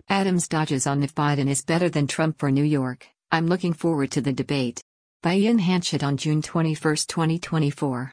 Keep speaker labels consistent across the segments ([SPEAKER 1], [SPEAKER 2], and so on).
[SPEAKER 1] Adams dodges on if Biden is better than Trump for New York. I'm looking forward to the debate. By Ian Hanchett on June 21, 2024.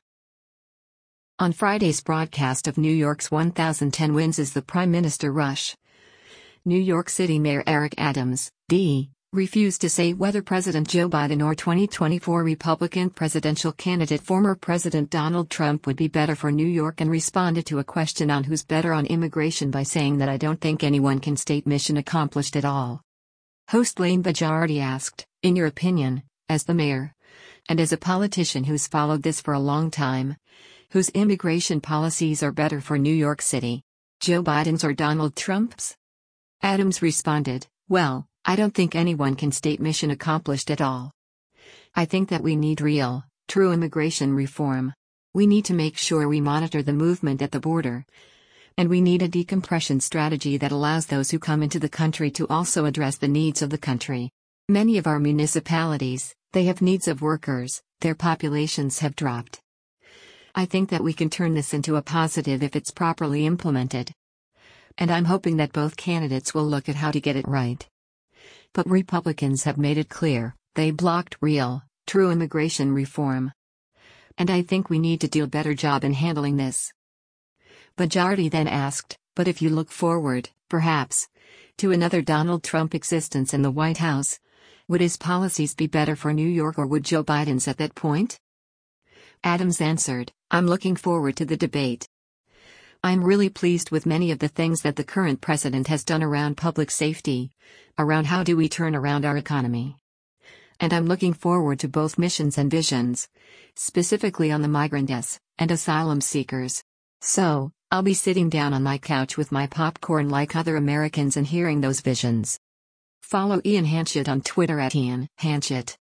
[SPEAKER 1] On Friday's broadcast of New York's 1010 Wins is the Prime Minister Rush. New York City Mayor Eric Adams, D., refused to say whether President Joe Biden or 2024 Republican presidential candidate former President Donald Trump would be better for New York and responded to a question on who's better on immigration by saying that I don't think anyone can state mission accomplished at all. Host Lane Bajardi asked, in your opinion, as the mayor, and as a politician who's followed this for a long time, whose immigration policies are better for New York City, Joe Biden's or Donald Trump's? Adams responded, well, I don't think anyone can state mission accomplished at all. I think that we need real, true immigration reform. We need to make sure we monitor the movement at the border. And we need a decompression strategy that allows those who come into the country to also address the needs of the country. Many of our municipalities, they have needs of workers, their populations have dropped. I think that we can turn this into a positive if it's properly implemented. And I'm hoping that both candidates will look at how to get it right. But Republicans have made it clear, they blocked real, true immigration reform. And I think we need to do a better job in handling this. Bajardi then asked, but if you look forward, perhaps, to another Donald Trump existence in the White House, would his policies be better for New York or would Joe Biden's at that point? Adams answered, I'm looking forward to the debate. I'm really pleased with many of the things that the current president has done around public safety, around how do we turn around our economy. And I'm looking forward to both missions and visions, specifically on the migrants and asylum seekers. So, I'll be sitting down on my couch with my popcorn like other Americans and hearing those visions. Follow Ian Hanchett on Twitter @Ian Hanchett.